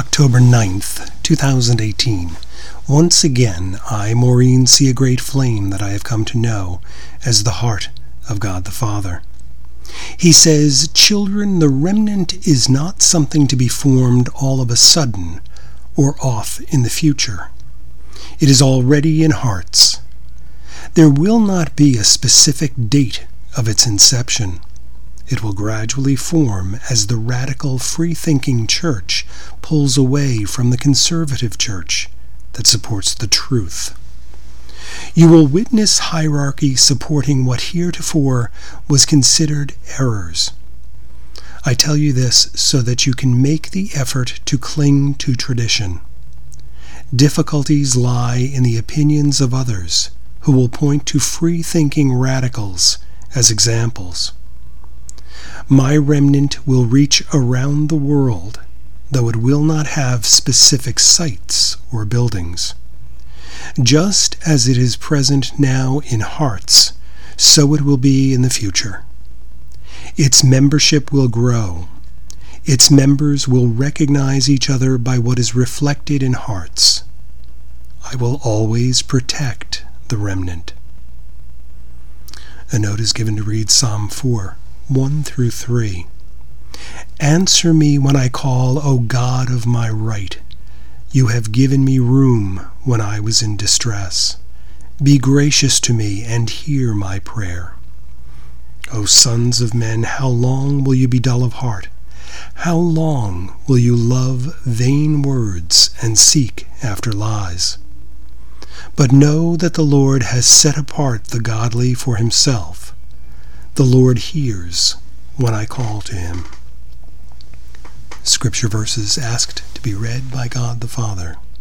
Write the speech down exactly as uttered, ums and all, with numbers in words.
October ninth, two thousand eighteen. Once again, I, Maureen, see a great flame that I have come to know as the heart of God the Father. He says, "Children, the remnant is not something to be formed all of a sudden or off in the future. It is already in hearts. There will not be a specific date of its inception. It will gradually form as the radical, free-thinking church pulls away from the conservative church that supports the truth. You will witness hierarchy supporting what heretofore was considered errors. I tell you this so that you can make the effort to cling to tradition. Difficulties lie in the opinions of others who will point to free-thinking radicals as examples. My remnant will reach around the world, though it will not have specific sites or buildings. Just as it is present now in hearts, so it will be in the future. Its membership will grow. Its members will recognize each other by what is reflected in hearts. I will always protect the remnant." A note is given to read Psalm four, one through three. "Answer me when I call, O God of my right. You have given me room when I was in distress. Be gracious to me and hear my prayer. O sons of men, how long will you be dull of heart? How long will you love vain words and seek after lies? But know that the Lord has set apart the godly for himself. The Lord hears when I call to him." Scripture verses asked to be read by God the Father.